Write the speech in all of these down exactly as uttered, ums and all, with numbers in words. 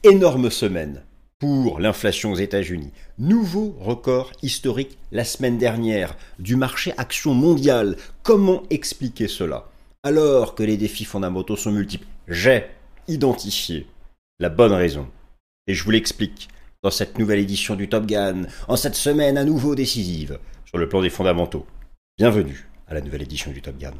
Énorme semaine pour l'inflation aux États-Unis. Nouveau record historique la semaine dernière du marché action mondial. Comment expliquer cela? Alors que les défis fondamentaux sont multiples, j'ai identifié la bonne raison. Et je vous l'explique dans cette nouvelle édition du Top Gun, en cette semaine à nouveau décisive sur le plan des fondamentaux. Bienvenue à la nouvelle édition du Top Gun.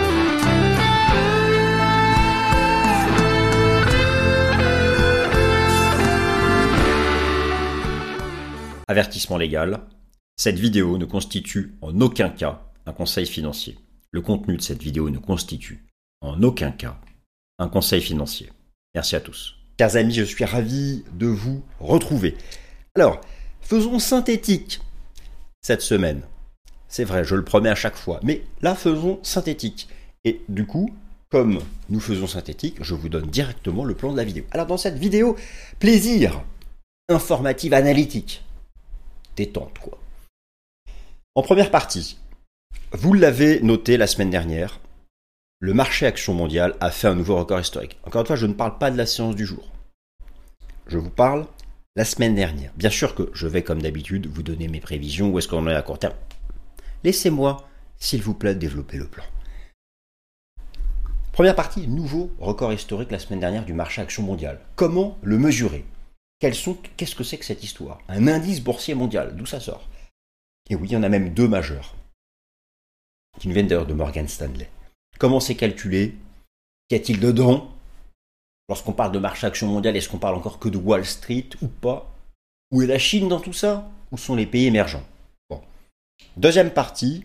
Avertissement légal, cette vidéo ne constitue en aucun cas un conseil financier. Le contenu de cette vidéo ne constitue en aucun cas un conseil financier. Merci à tous. Chers amis, je suis ravi de vous retrouver. Alors, faisons synthétique cette semaine. C'est vrai, je le promets à chaque fois, mais là, faisons synthétique. Et du coup, comme nous faisons synthétique, je vous donne directement le plan de la vidéo. Alors, dans cette vidéo, plaisir informative analytique. Détente, quoi. En première partie, vous l'avez noté la semaine dernière, le marché action mondial a fait un nouveau record historique. Encore une fois, je ne parle pas de la séance du jour. Je vous parle la semaine dernière. Bien sûr que je vais, comme d'habitude, vous donner mes prévisions, où est-ce qu'on en est à court terme. Laissez-moi, s'il vous plaît, développer le plan. Première partie, nouveau record historique la semaine dernière du marché action mondial. Comment le mesurer ? Quels sont, qu'est-ce que c'est que cette histoire? Un indice boursier mondial, d'où ça sort? Et oui, il y en a même deux majeurs, qui nous viennent d'ailleurs de Morgan Stanley. Comment c'est calculé? Qu'y a-t-il dedans? Lorsqu'on parle de marché action mondial, est-ce qu'on parle encore que de Wall Street ou pas? Où est la Chine dans tout ça? Où sont les pays émergents? Bon. Deuxième partie,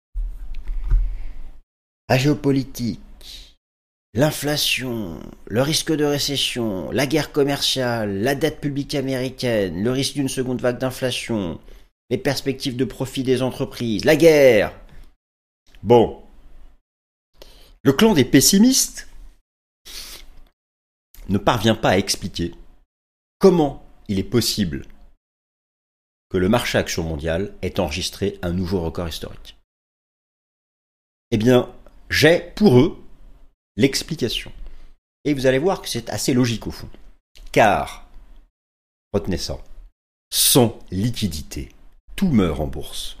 la géopolitique. L'inflation, le risque de récession, la guerre commerciale, la dette publique américaine, le risque d'une seconde vague d'inflation, les perspectives de profit des entreprises, la guerre. Bon. Le clan des pessimistes ne parvient pas à expliquer comment il est possible que le marché action mondial ait enregistré un nouveau record historique. Eh bien, j'ai pour eux l'explication. Et vous allez voir que c'est assez logique au fond. Car, retenez ça, sans liquidité, tout meurt en bourse.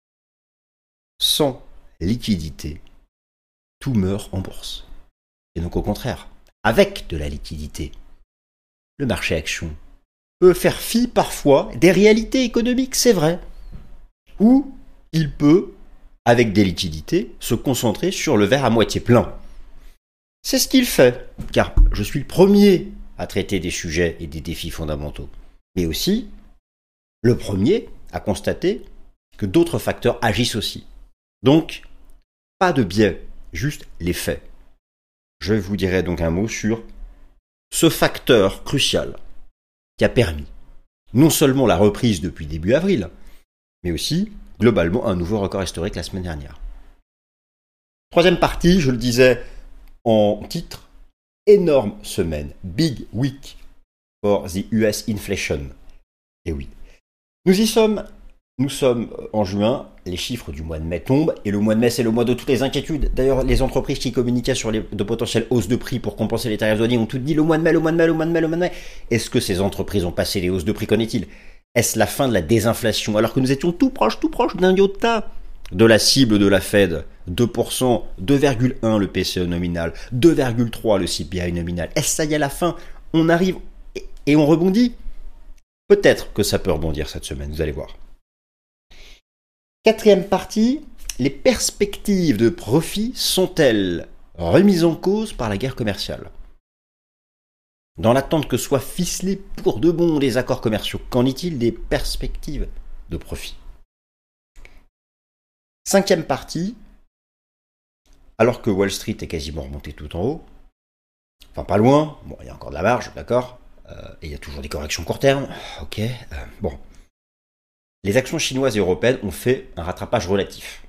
Sans liquidité, tout meurt en bourse. Et donc au contraire, avec de la liquidité, le marché action peut faire fi parfois des réalités économiques, c'est vrai. Ou il peut, avec des liquidités, se concentrer sur le verre à moitié plein. C'est ce qu'il fait, car je suis le premier à traiter des sujets et des défis fondamentaux, mais aussi le premier à constater que d'autres facteurs agissent aussi. Donc, pas de biais, juste les faits. Je vous dirai donc un mot sur ce facteur crucial qui a permis non seulement la reprise depuis début avril, mais aussi globalement un nouveau record historique la semaine dernière. Troisième partie, je le disais, en titre, énorme semaine, big week for the U S inflation. Et oui, nous y sommes, nous sommes en juin, les chiffres du mois de mai tombent, et le mois de mai c'est le mois de toutes les inquiétudes. D'ailleurs, les entreprises qui communiquaient sur les, de potentielles hausses de prix pour compenser les tarifs douaniers ont tout dit le mois de mai, le mois de mai, le mois de mai, le mois de mai. Est-ce que ces entreprises ont passé les hausses de prix? Qu'en est-il? Est-ce la fin de la désinflation alors que nous étions tout proche, tout proche d'un iota de la cible de la Fed, deux pour cent, deux virgule un le P C E nominal, deux virgule trois le C P I nominal. Est-ce ça y est à la fin? On arrive et, et on rebondit? Peut-être que ça peut rebondir cette semaine, vous allez voir. Quatrième partie, les perspectives de profit sont-elles remises en cause par la guerre commerciale? Dans l'attente que soient ficelés pour de bon les accords commerciaux, qu'en est-il des perspectives de profit? Cinquième partie, alors que Wall Street est quasiment remonté tout en haut, enfin pas loin, bon il y a encore de la marge, d'accord, euh, et il y a toujours des corrections court terme, ok, euh, bon. Les actions chinoises et européennes ont fait un rattrapage relatif.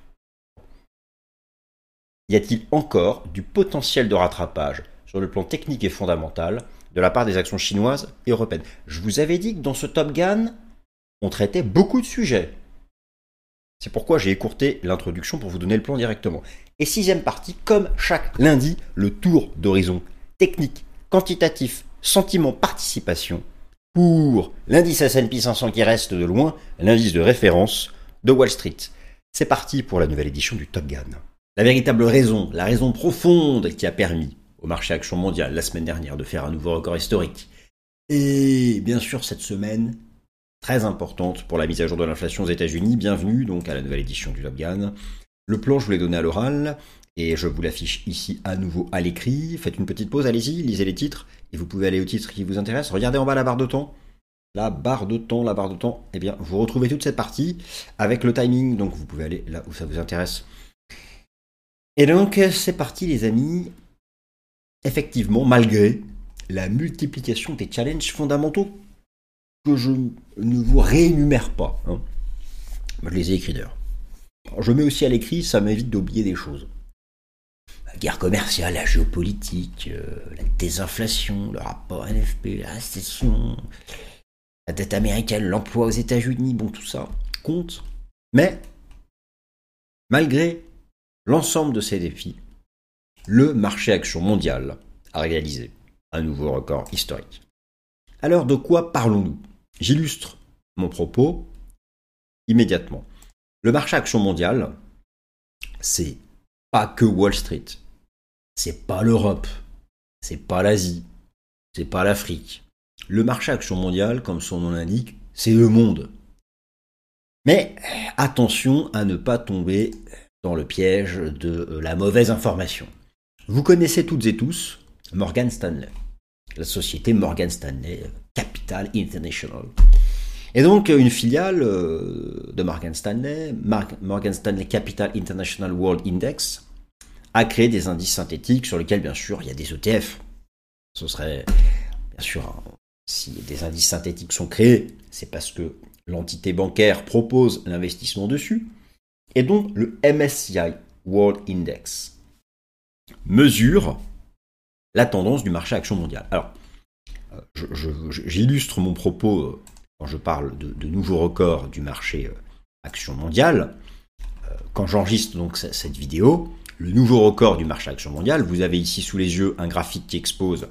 Y a-t-il encore du potentiel de rattrapage sur le plan technique et fondamental de la part des actions chinoises et européennes? Je vous avais dit que dans ce Top Gun, on traitait beaucoup de sujets. C'est pourquoi j'ai écourté l'introduction pour vous donner le plan directement. Et sixième partie, comme chaque lundi, le tour d'horizon technique, quantitatif sentiment participation pour l'indice S and P cinq cents qui reste de loin l'indice de référence de Wall Street. C'est parti pour la nouvelle édition du Top Gun. La véritable raison, la raison profonde qui a permis au marché action mondial la semaine dernière de faire un nouveau record historique. Et bien sûr cette semaine très importante pour la mise à jour de l'inflation aux États-Unis. Bienvenue donc à la nouvelle édition du Top Gun. Le plan je vous l'ai donné à l'oral et je vous l'affiche ici à nouveau à l'écrit. Faites une petite pause, allez-y, lisez les titres et vous pouvez aller aux titres qui vous intéressent. Regardez en bas la barre de temps. La barre de temps, la barre de temps, eh bien vous retrouvez toute cette partie avec le timing, donc vous pouvez aller là où ça vous intéresse. Et donc c'est parti les amis. Effectivement, malgré la multiplication des challenges fondamentaux que je ne vous réénumère pas, hein. Je les ai écrits d'ailleurs. Je mets aussi à l'écrit, ça m'évite d'oublier des choses. La guerre commerciale, la géopolitique, euh, la désinflation, le rapport N F P, la récession, la dette américaine, l'emploi aux États-Unis, bon tout ça compte. Mais malgré l'ensemble de ces défis, le marché action mondial a réalisé un nouveau record historique. Alors de quoi parlons-nous ? J'illustre mon propos immédiatement. Le marché action mondial, c'est pas que Wall Street, c'est pas l'Europe, c'est pas l'Asie, c'est pas l'Afrique. Le marché action mondial, comme son nom l'indique, c'est le monde. Mais attention à ne pas tomber dans le piège de la mauvaise information. Vous connaissez toutes et tous Morgan Stanley, la société Morgan Stanley Capital International. Et donc une filiale de Morgan Stanley, Morgan Stanley Capital International World Index, a créé des indices synthétiques sur lesquels bien sûr il y a des E T F. Ce serait bien sûr, si des indices synthétiques sont créés, c'est parce que l'entité bancaire propose l'investissement dessus. Et donc le M S C I World Index mesure la tendance du marché action mondial. Alors, je, je, j'illustre mon propos quand je parle de, de nouveaux records du marché action mondial. Quand j'enregistre donc cette vidéo, le nouveau record du marché action mondial, vous avez ici sous les yeux un graphique qui expose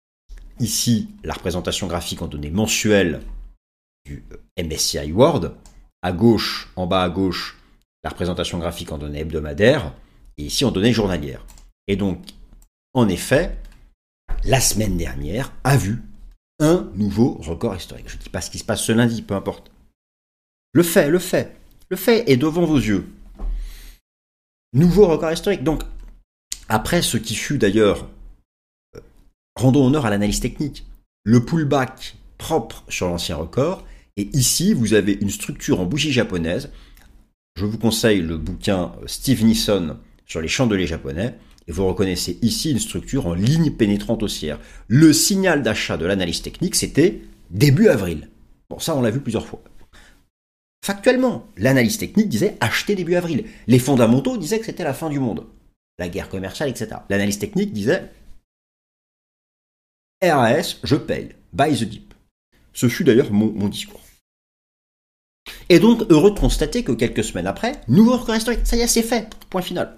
ici la représentation graphique en données mensuelles du M S C I World. À gauche, en bas à gauche, la représentation graphique en données hebdomadaires et ici en données journalières. Et donc, en effet, la semaine dernière a vu un nouveau record historique. Je ne dis pas ce qui se passe ce lundi, peu importe. Le fait, le fait, le fait est devant vos yeux. Nouveau record historique. Donc, après ce qui fut d'ailleurs, euh, rendons honneur à l'analyse technique, le pullback propre sur l'ancien record, et ici, vous avez une structure en bougie japonaise. Je vous conseille le bouquin Steve Nissen sur les chandeliers japonais. Et vous reconnaissez ici une structure en ligne pénétrante haussière. Le signal d'achat de l'analyse technique, c'était début avril. Bon, ça, on l'a vu plusieurs fois. Factuellement, l'analyse technique disait acheter début avril. Les fondamentaux disaient que c'était la fin du monde. La guerre commerciale, et cetera. L'analyse technique disait R A S, je paye. Buy the dip. Ce fut d'ailleurs mon, mon discours. Et donc, heureux de constater que quelques semaines après, nouveau record historique. Ça y est, c'est fait. Point final.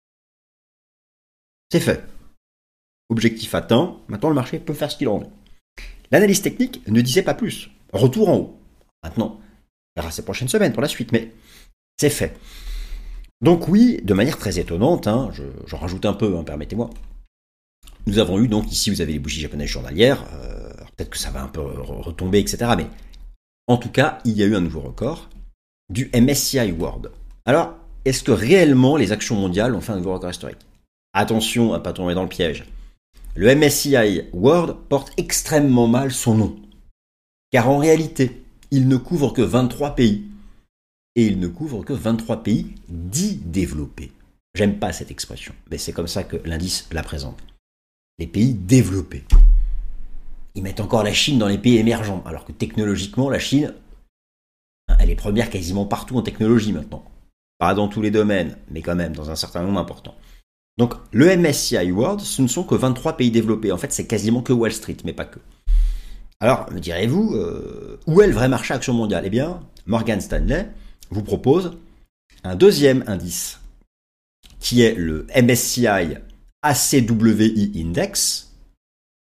C'est fait. Objectif atteint, maintenant le marché peut faire ce qu'il en veut. L'analyse technique ne disait pas plus. Retour en haut. Maintenant, on verra ces prochaines semaines pour la suite, mais c'est fait. Donc oui, de manière très étonnante, hein, je, j'en rajoute un peu, hein, permettez-moi. Nous avons eu donc, ici vous avez les bougies japonaises journalières, euh, peut-être que ça va un peu retomber, et cetera. Mais en tout cas, il y a eu un nouveau record du M S C I World. Alors, est-ce que réellement les actions mondiales ont fait un nouveau record historique ? Attention à ne pas tomber dans le piège. Le M S C I World porte extrêmement mal son nom. Car en réalité, il ne couvre que vingt-trois pays. Et il ne couvre que vingt-trois pays dits développés. J'aime pas cette expression, mais c'est comme ça que l'indice la présente. Les pays développés. Ils mettent encore la Chine dans les pays émergents, alors que technologiquement, la Chine, elle est première quasiment partout en technologie maintenant. Pas dans tous les domaines, mais quand même dans un certain nombre important. Donc, le M S C I World, ce ne sont que vingt-trois pays développés. En fait, c'est quasiment que Wall Street, mais pas que. Alors, me direz-vous, euh, où est le vrai marché action mondial ? Eh bien, Morgan Stanley vous propose un deuxième indice, qui est le M S C I A C W I Index,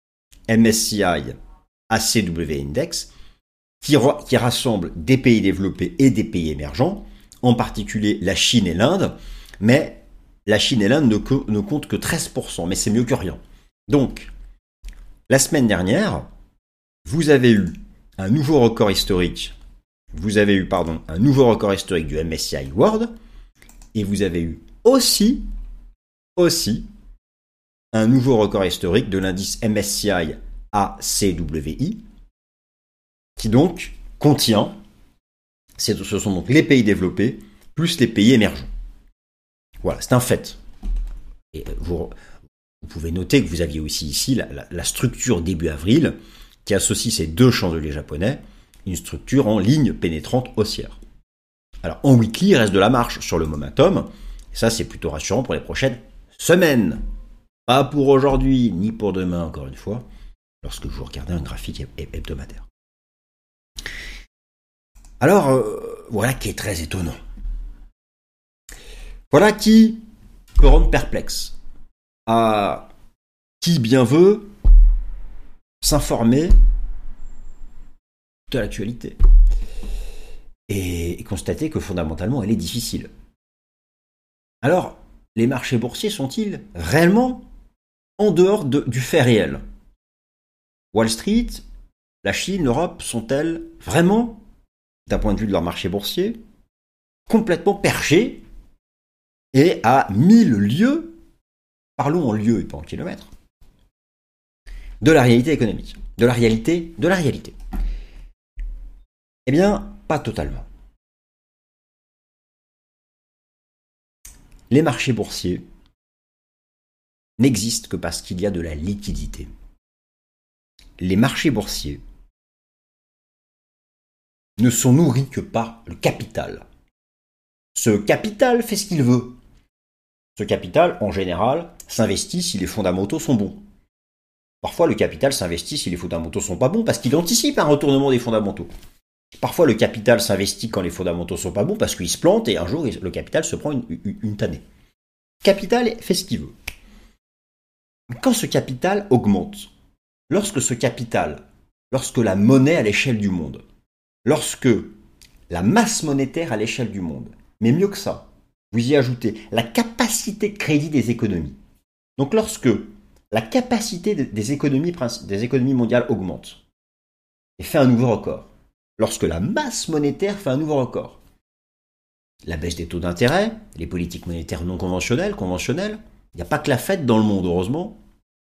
M S C I A C W Index qui, qui rassemble des pays développés et des pays émergents, en particulier la Chine et l'Inde, mais la Chine et l'Inde ne, co- ne comptent que treize pour cent, mais c'est mieux que rien. Donc, la semaine dernière, vous avez eu un nouveau record historique, vous avez eu, pardon, un nouveau record historique du M S C I World, et vous avez eu aussi, aussi, un nouveau record historique de l'indice M S C I A C W I, qui donc contient, c'est, ce sont donc les pays développés plus les pays émergents. Voilà, c'est un fait. Et vous, vous pouvez noter que vous aviez aussi ici la, la, la structure début avril qui associe ces deux chandeliers japonais, une structure en ligne pénétrante haussière. Alors en weekly, il reste de la marche sur le momentum, et ça c'est plutôt rassurant pour les prochaines semaines. Pas pour aujourd'hui, ni pour demain encore une fois, lorsque vous regardez un graphique hebdomadaire. Alors, euh, voilà qui est très étonnant. Voilà qui peut rendre perplexe. À qui bien veut s'informer de l'actualité. Et constater que fondamentalement, elle est difficile. Alors, les marchés boursiers sont-ils réellement en dehors de, du fait réel ? Wall Street, la Chine, l'Europe sont-elles vraiment, d'un point de vue de leur marché boursier, complètement perchées et à mille lieues, parlons en lieues et pas en kilomètres, de la réalité économique, de la réalité, de la réalité. Eh bien, pas totalement. Les marchés boursiers n'existent que parce qu'il y a de la liquidité. Les marchés boursiers ne sont nourris que par le capital. Ce capital fait ce qu'il veut. Ce capital, en général, s'investit si les fondamentaux sont bons. Parfois, le capital s'investit si les fondamentaux sont pas bons parce qu'il anticipe un retournement des fondamentaux. Parfois, le capital s'investit quand les fondamentaux sont pas bons parce qu'il se plante et un jour, le capital se prend une, une, une tannée. Le capital fait ce qu'il veut. Quand ce capital augmente, lorsque ce capital, lorsque la monnaie à l'échelle du monde, lorsque la masse monétaire à l'échelle du monde, mais mieux que ça, vous y ajoutez la capacité de crédit des économies. Donc lorsque la capacité des économies, des économies mondiales augmente et fait un nouveau record, lorsque la masse monétaire fait un nouveau record, la baisse des taux d'intérêt, les politiques monétaires non conventionnelles, conventionnelles, il n'y a pas que la Fed dans le monde, heureusement.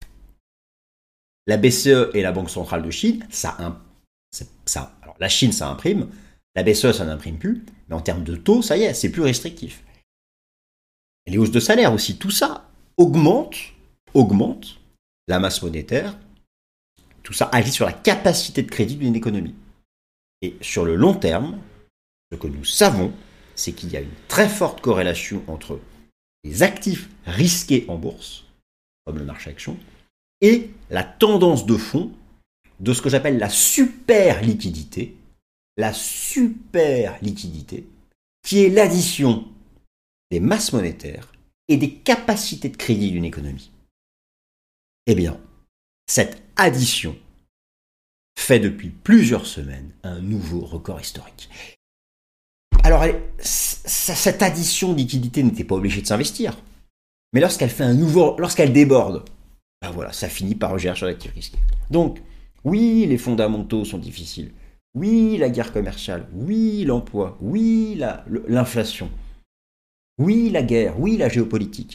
La B C E et la Banque centrale de Chine, ça, ça, alors la Chine, ça imprime, la B C E, ça n'imprime plus, mais en termes de taux, ça y est, c'est plus restrictif. Et les hausses de salaire aussi, tout ça augmente, augmente la masse monétaire, tout ça agit sur la capacité de crédit d'une économie. Et sur le long terme, ce que nous savons, c'est qu'il y a une très forte corrélation entre les actifs risqués en bourse, comme le marché action, et la tendance de fond de ce que j'appelle la super liquidité, la super liquidité, qui est l'addition des masses monétaires et des capacités de crédit d'une économie. Eh bien, cette addition fait depuis plusieurs semaines un nouveau record historique. Alors, elle, cette addition de liquidité n'était pas obligée de s'investir, mais lorsqu'elle fait un nouveau, lorsqu'elle déborde, ben voilà, ça finit par regérer sur l'actif risqué. Donc, oui, les fondamentaux sont difficiles. Oui, la guerre commerciale. Oui, l'emploi. Oui, la, l'inflation. Oui, la guerre. Oui, la géopolitique.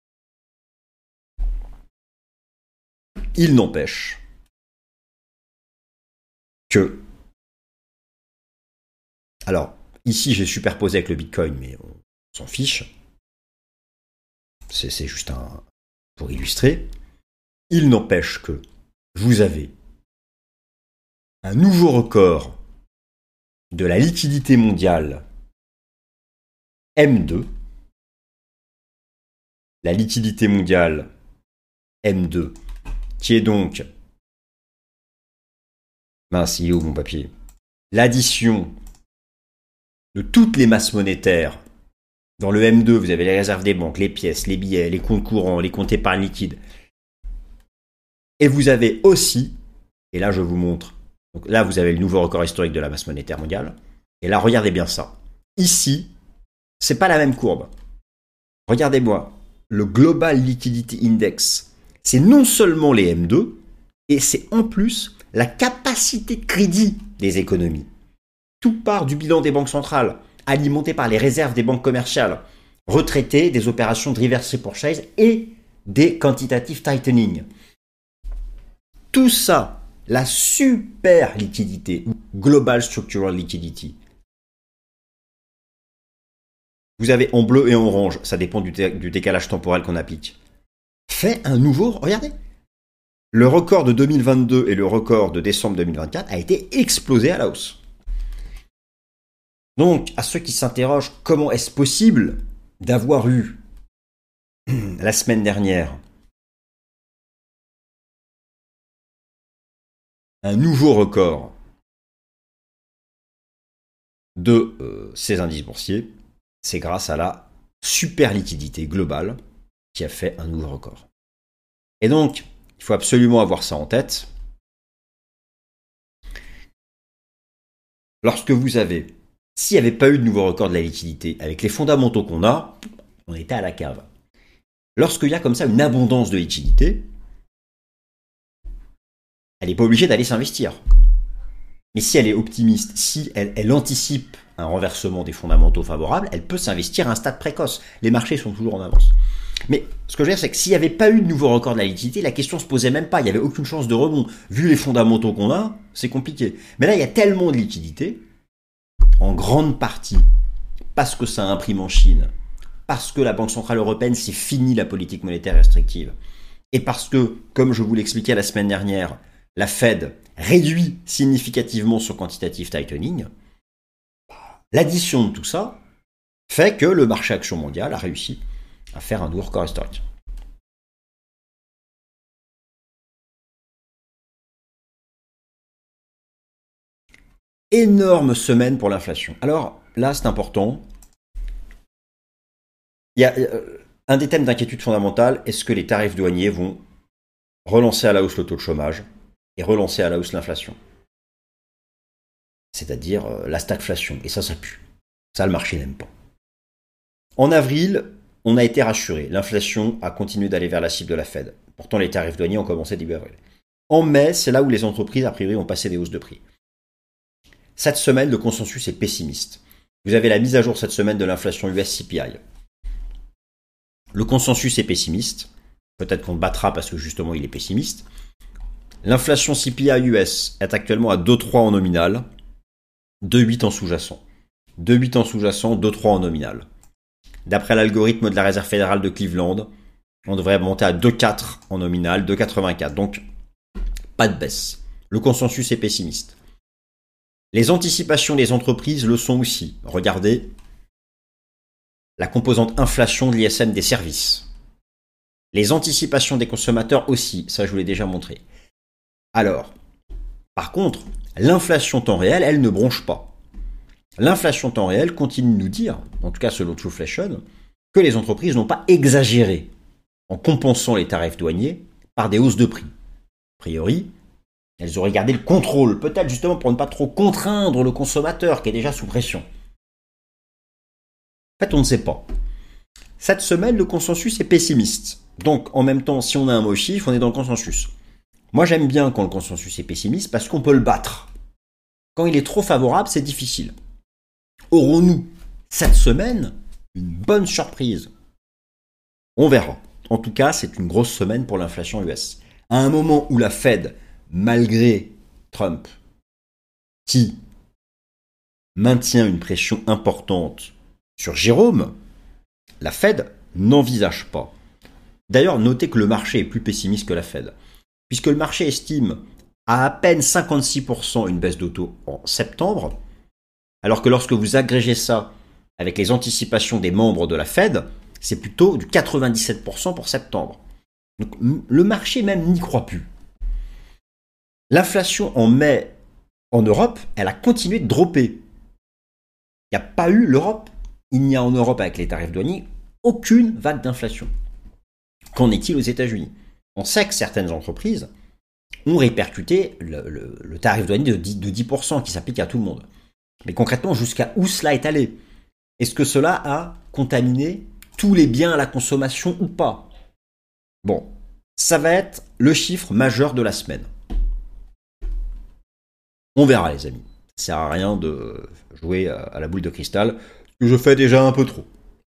Il n'empêche que... Alors, ici, j'ai superposé avec le Bitcoin, mais on s'en fiche. C'est, c'est juste un... pour illustrer. Il n'empêche que vous avez un nouveau record de la liquidité mondiale M deux. La liquidité mondiale M deux, qui est donc... Mince, il est où mon papier ? L'addition de toutes les masses monétaires. Dans le M deux, vous avez les réserves des banques, les pièces, les billets, les comptes courants, les comptes épargne liquide. Et vous avez aussi, et là je vous montre, donc là vous avez le nouveau record historique de la masse monétaire mondiale, et là regardez bien ça. Ici, c'est pas la même courbe. Regardez-moi, le Global Liquidity Index, c'est non seulement les M deux, et c'est en plus la capacité de crédit des économies. Tout part du bilan des banques centrales, alimenté par les réserves des banques commerciales, retraitées des opérations de reverse repurchase et des quantitative tightening. Tout ça, la super liquidité, ou Global Structural Liquidity. Vous avez en bleu et en orange, ça dépend du, du décalage temporel qu'on applique. Fait un nouveau, regardez, le record de deux mille vingt-deux et le record de décembre deux mille vingt-quatre a été explosé à la hausse. Donc, à ceux qui s'interrogent, comment est-ce possible d'avoir eu la semaine dernière un nouveau record de euh, ces indices boursiers, c'est grâce à la super liquidité globale qui a fait un nouveau record. Et donc, il faut absolument avoir ça en tête. Lorsque vous avez, s'il n'y avait pas eu de nouveau record de la liquidité, avec les fondamentaux qu'on a, on était à la cave. Lorsqu'il y a comme ça une abondance de liquidité, elle n'est pas obligée d'aller s'investir. Mais si elle est optimiste, si elle, elle anticipe un renversement des fondamentaux favorables, elle peut s'investir à un stade précoce. Les marchés sont toujours en avance. Mais ce que je veux dire, c'est que s'il n'y avait pas eu de nouveau record de la liquidité, la question ne se posait même pas. Il n'y avait aucune chance de rebond. Vu les fondamentaux qu'on a, c'est compliqué. Mais là, il y a tellement de liquidité, en grande partie, parce que ça imprime en Chine, parce que la Banque Centrale Européenne, c'est fini la politique monétaire restrictive, et parce que, comme je vous l'expliquais la semaine dernière, la Fed réduit significativement son quantitative tightening, l'addition de tout ça fait que le marché action mondial a réussi à faire un nouveau record historique. Énorme semaine pour l'inflation. Alors là, c'est important. Il y a un des thèmes d'inquiétude fondamentale, est-ce que les tarifs douaniers vont relancer à la hausse le taux de chômage et relancer à la hausse l'inflation, c'est-à-dire la stagflation. Et ça, ça pue. Ça, le marché n'aime pas. En avril, on a été rassuré. L'inflation a continué d'aller vers la cible de la Fed. Pourtant, les tarifs douaniers ont commencé début avril. En mai, c'est là où les entreprises, a priori, ont passé des hausses de prix. Cette semaine, le consensus est pessimiste. Vous avez la mise à jour cette semaine de l'inflation U S C P I. Le consensus est pessimiste. Peut-être qu'on le battra parce que justement, il est pessimiste. L'inflation C P I U S est actuellement à deux virgule trois en nominal, deux virgule huit en sous-jacent. deux virgule huit en sous-jacent, deux virgule trois en nominal. D'après l'algorithme de la Réserve fédérale de Cleveland, on devrait monter à deux virgule quatre en nominal, deux virgule quatre-vingt-quatre. Donc, pas de baisse. Le consensus est pessimiste. Les anticipations des entreprises le sont aussi. Regardez la composante inflation de l'I S M des services. Les anticipations des consommateurs aussi. Ça, je vous l'ai déjà montré. Alors, par contre, l'inflation temps réel, elle ne bronche pas. L'inflation temps réel continue de nous dire, en tout cas selon Trueflation, que les entreprises n'ont pas exagéré en compensant les tarifs douaniers par des hausses de prix. A priori, elles auraient gardé le contrôle, peut-être justement pour ne pas trop contraindre le consommateur qui est déjà sous pression. En fait, on ne sait pas. Cette semaine, le consensus est pessimiste. Donc, en même temps, si on a un mot chiffre, on est dans le consensus. Moi, j'aime bien quand le consensus est pessimiste parce qu'on peut le battre. Quand il est trop favorable, c'est difficile. Aurons-nous, cette semaine, une bonne surprise? On verra. En tout cas, c'est une grosse semaine pour l'inflation U S. À un moment où la Fed, malgré Trump, qui maintient une pression importante sur Jérôme, la Fed n'envisage pas. D'ailleurs, notez que le marché est plus pessimiste que la Fed, puisque le marché estime à à peine cinquante-six pour cent une baisse de taux en septembre, alors que lorsque vous agrégez ça avec les anticipations des membres de la Fed, c'est plutôt du quatre-vingt-dix-sept pour cent pour septembre. Donc le marché même n'y croit plus. L'inflation en mai en Europe, elle a continué de dropper. Il n'y a pas eu l'Europe. Il n'y a en Europe, avec les tarifs douaniers, aucune vague d'inflation. Qu'en est-il aux États-Unis? On sait que certaines entreprises ont répercuté le, le, le tarif douanier de dix, de dix pour cent qui s'applique à tout le monde. Mais concrètement, jusqu'à où cela est allé? Est-ce que cela a contaminé tous les biens à la consommation ou pas? Bon, ça va être le chiffre majeur de la semaine. On verra, les amis. Ça sert à rien de jouer à la boule de cristal, que je fais déjà un peu trop.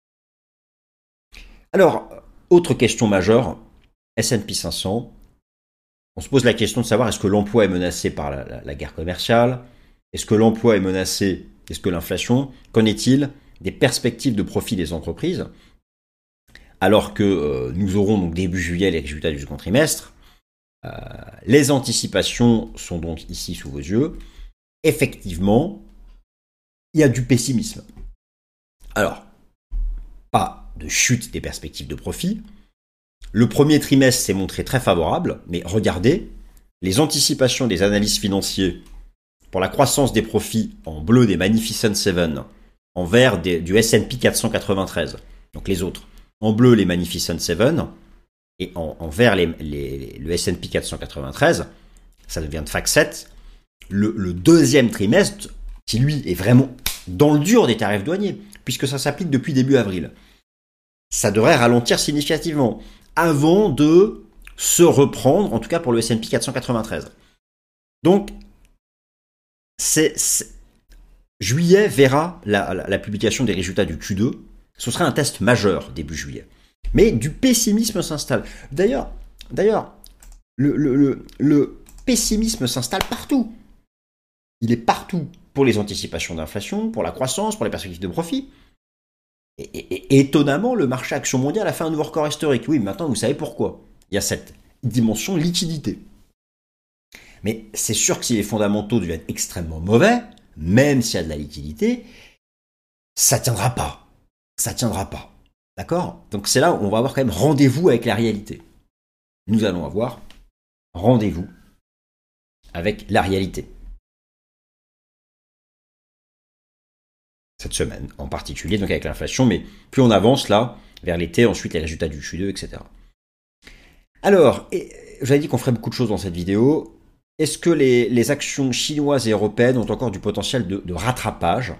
Alors, autre question majeure, S and P cinq cents. On se pose la question de savoir est-ce que l'emploi est menacé par la, la, la guerre commerciale? Est-ce que l'emploi est menacé? Est-ce que l'inflation? Qu'en est-il des perspectives de profit des entreprises? Alors que euh, nous aurons donc début juillet les résultats du second trimestre, euh, les anticipations sont donc ici sous vos yeux. Effectivement, il y a du pessimisme. Alors, pas de chute des perspectives de profit. Le premier trimestre s'est montré très favorable, mais regardez, les anticipations des analystes financiers pour la croissance des profits en bleu des Magnificent Seven, en vert des, du S and P quatre cent quatre-vingt-treize, donc les autres, en bleu les Magnificent Seven, et en, en vert les, les, les, le S and P quatre cent quatre-vingt-treize, ça devient de F A C sept, le, le deuxième trimestre, qui lui est vraiment dans le dur des tarifs douaniers, puisque ça s'applique depuis début avril, ça devrait ralentir significativement, avant de se reprendre, en tout cas pour le S and P quatre cent quatre-vingt-treize. Donc, c'est, c'est... juillet verra la, la, la publication des résultats du Q deux. Ce sera un test majeur début juillet. Mais du pessimisme s'installe. D'ailleurs, d'ailleurs le, le, le, le pessimisme s'installe partout. Il est partout pour les anticipations d'inflation, pour la croissance, pour les perspectives de profit. Et, et, et étonnamment, le marché action mondial a fait un nouveau record historique. Oui, maintenant vous savez pourquoi. Il y a cette dimension liquidité. Mais c'est sûr que si les fondamentaux deviennent extrêmement mauvais, même s'il y a de la liquidité, ça tiendra pas. Ça tiendra pas. D'accord? Donc c'est là où on va avoir quand même rendez-vous avec la réalité. Nous allons avoir rendez-vous avec la réalité. Cette semaine en particulier, donc avec l'inflation, mais plus on avance là, vers l'été, ensuite les résultats du Q deux, et cetera. Alors, j'avais dit qu'on ferait beaucoup de choses dans cette vidéo. Est-ce que les, les actions chinoises et européennes ont encore du potentiel de, de rattrapage?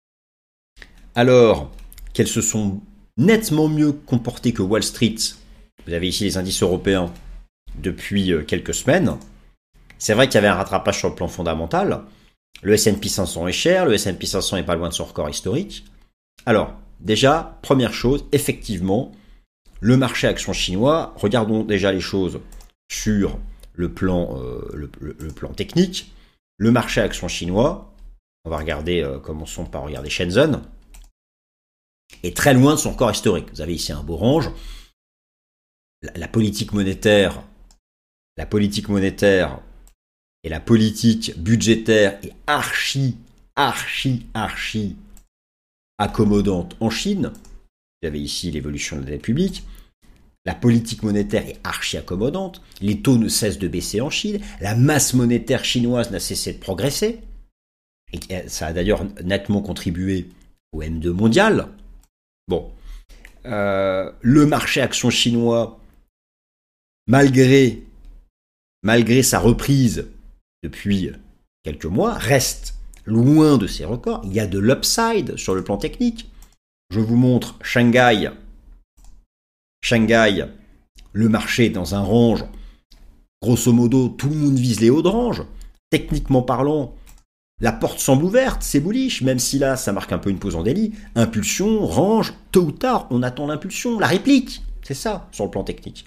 Alors qu'elles se sont nettement mieux comportées que Wall Street, vous avez ici les indices européens depuis quelques semaines, c'est vrai qu'il y avait un rattrapage sur le plan fondamental. Le S and P cinq cents est cher, le S and P cinq cents est pas loin de son record historique. Alors, déjà, première chose, effectivement, le marché action chinois, regardons déjà les choses sur le plan, euh, le, le, le plan technique. Le marché action chinois, on va regarder, euh, commençons par regarder Shenzhen, est très loin de son record historique. Vous avez ici un beau range. La, la politique monétaire, la politique monétaire et la politique budgétaire est archi, archi, archi accommodante en Chine. Vous avez ici l'évolution de la dette publique. La politique monétaire est archi accommodante. Les taux ne cessent de baisser en Chine. La masse monétaire chinoise n'a cessé de progresser. Et ça a d'ailleurs nettement contribué au M deux mondial. Bon. Euh, le marché action chinois, malgré, malgré sa reprise depuis quelques mois, reste loin de ses records. Il y a de l'upside sur le plan technique. Je vous montre Shanghai. Shanghai, le marché est dans un range. Grosso modo, tout le monde vise les hauts de range. Techniquement parlant, la porte semble ouverte, c'est bullish, même si là, ça marque un peu une pause en délit. Impulsion, range, tôt ou tard, on attend l'impulsion, la réplique. C'est ça, sur le plan technique.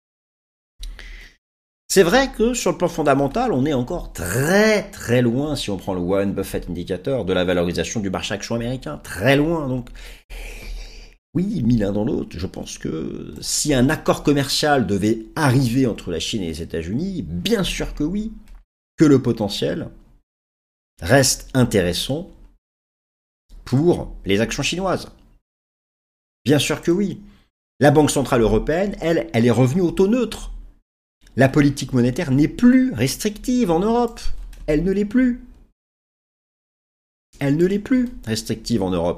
C'est vrai que sur le plan fondamental, on est encore très très loin, si on prend le Warren Buffett Indicator, de la valorisation du marché action américain. Très loin, donc. Oui, mis l'un dans l'autre, je pense que si un accord commercial devait arriver entre la Chine et les États-Unis, bien sûr que oui, que le potentiel reste intéressant pour les actions chinoises. Bien sûr que oui. La Banque Centrale Européenne, elle, elle est revenue au taux neutre. La politique monétaire n'est plus restrictive en Europe. Elle ne l'est plus. Elle ne l'est plus restrictive en Europe.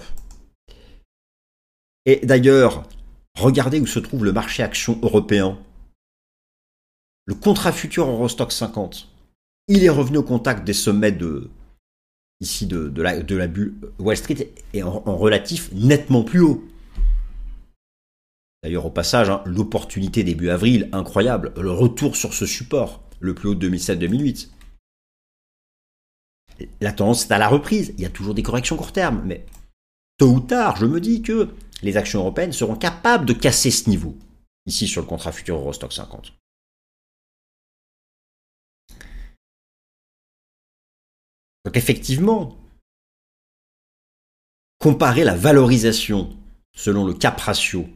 Et d'ailleurs, regardez où se trouve le marché action européen. le contrat futur Eurostoxx cinquante, il est revenu au contact des sommets de, ici de, de, la, de la bulle Wall Street et en, en relatif nettement plus haut. D'ailleurs, au passage, hein, l'opportunité début avril, incroyable, le retour sur ce support, le plus haut de deux mille sept deux mille huit. La tendance est à la reprise. Il y a toujours des corrections court terme, mais tôt ou tard, je me dis que les actions européennes seront capables de casser ce niveau, ici sur le contrat futur Eurostoxx cinquante. Donc effectivement, comparer la valorisation selon le cap ratio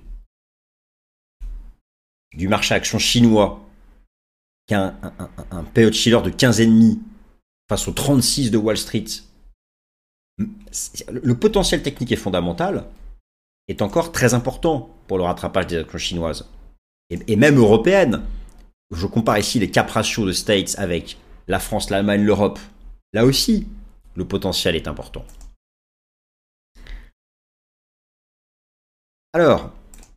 du marché action chinois qui a un, un, un, un P E de Shiller de quinze virgule cinq face au trente-six de Wall Street, le potentiel technique et fondamental est encore très important pour le rattrapage des actions chinoises et, et même européennes. Je compare ici les cap ratios de States avec la France, l'Allemagne, l'Europe. Là aussi, le potentiel est important. Alors,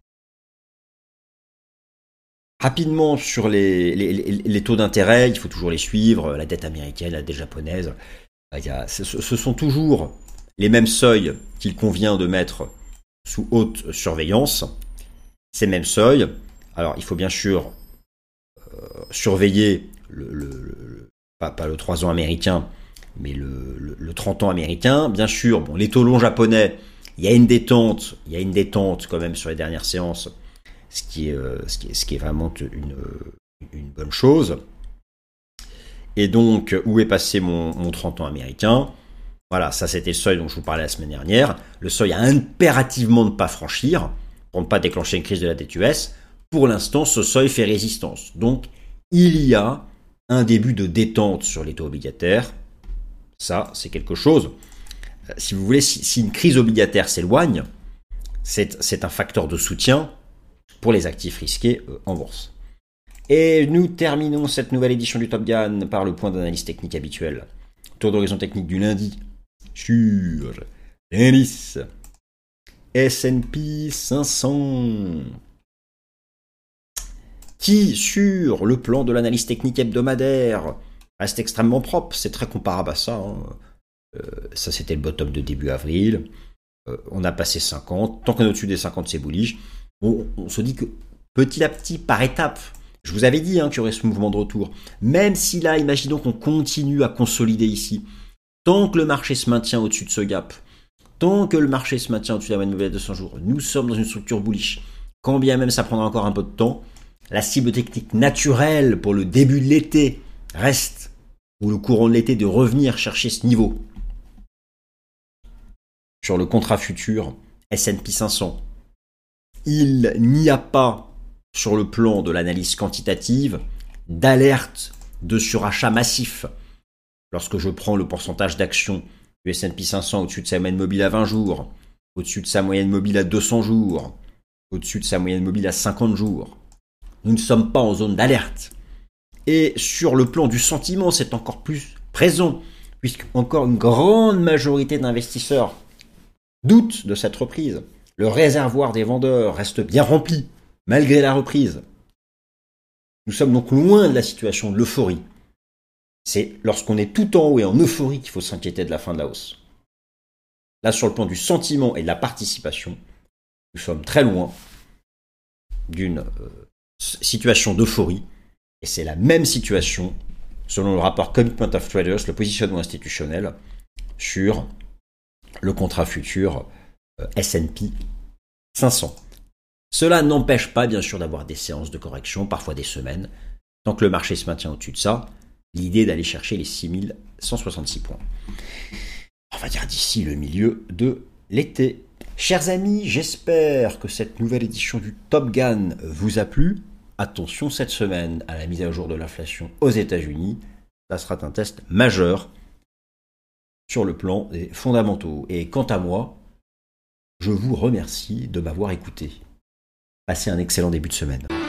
rapidement sur les, les, les, les taux d'intérêt, il faut toujours les suivre, la dette américaine, la dette japonaise. Il y a, ce, ce sont toujours les mêmes seuils qu'il convient de mettre sous haute surveillance. Ces mêmes seuils, alors il faut bien sûr euh, surveiller le, le, le, pas, pas le trois ans américain, mais le, le, le trente ans américain. Bien sûr, bon, les taux longs japonais, il y a une détente, il y a une détente quand même sur les dernières séances, ce qui est, euh, ce qui est, ce qui est vraiment une, une bonne chose. Et donc, où est passé mon, mon trente ans américain? Voilà, ça c'était le seuil dont je vous parlais la semaine dernière. Le seuil à impérativement ne pas franchir, pour ne pas déclencher une crise de la dette U S. Pour l'instant, ce seuil fait résistance. Donc, il y a un début de détente sur les taux obligataires. Ça, c'est quelque chose. Si vous voulez, si, si une crise obligataire s'éloigne, c'est, c'est un facteur de soutien pour les actifs risqués euh, en bourse. Et nous terminons cette nouvelle édition du Top Gun par le point d'analyse technique habituel. Tour d'horizon technique du lundi sur l'indice S and P cinq cents qui, sur le plan de l'analyse technique hebdomadaire, reste extrêmement propre. C'est très comparable à ça. Hein. Euh, ça, c'était le bottom de début avril. Euh, on a passé cinquante. Tant qu'on est au-dessus des cinquante, c'est bullish. On, on se dit que petit à petit, par étapes, je vous avais dit hein, qu'il y aurait ce mouvement de retour. Même si là, imaginons qu'on continue à consolider ici. Tant que le marché se maintient au-dessus de ce gap, tant que le marché se maintient au-dessus de la moyenne mobile à deux cents jours, nous sommes dans une structure bullish. Quand bien même ça prendra encore un peu de temps, la cible technique naturelle pour le début de l'été reste, ou le courant de l'été, de revenir chercher ce niveau. Sur le contrat futur S and P cinq cents, il n'y a pas, sur le plan de l'analyse quantitative, d'alerte de surachat massif. Lorsque je prends le pourcentage d'actions du S and P cinq cents au-dessus de sa moyenne mobile à vingt jours, au-dessus de sa moyenne mobile à deux cents jours, au-dessus de sa moyenne mobile à cinquante jours, nous ne sommes pas en zone d'alerte. Et sur le plan du sentiment, c'est encore plus présent, puisque encore une grande majorité d'investisseurs doutent de cette reprise. Le réservoir des vendeurs reste bien rempli, malgré la reprise. Nous sommes donc loin de la situation de l'euphorie. C'est lorsqu'on est tout en haut et en euphorie qu'il faut s'inquiéter de la fin de la hausse. Là, sur le plan du sentiment et de la participation, nous sommes très loin d'une euh, situation d'euphorie. Et c'est la même situation, selon le rapport Commitment of Traders, le positionnement institutionnel, sur le contrat futur euh, S and P cinq cents. Cela n'empêche pas, bien sûr, d'avoir des séances de correction, parfois des semaines. Tant que le marché se maintient au-dessus de ça, l'idée d'aller chercher les six mille cent soixante-six points. On va dire d'ici le milieu de l'été. Chers amis, j'espère que cette nouvelle édition du Top Gun vous a plu. Attention cette semaine à la mise à jour de l'inflation aux États-Unis. Ça sera un test majeur sur le plan des fondamentaux. Et quant à moi, je vous remercie de m'avoir écouté. Passez un excellent début de semaine.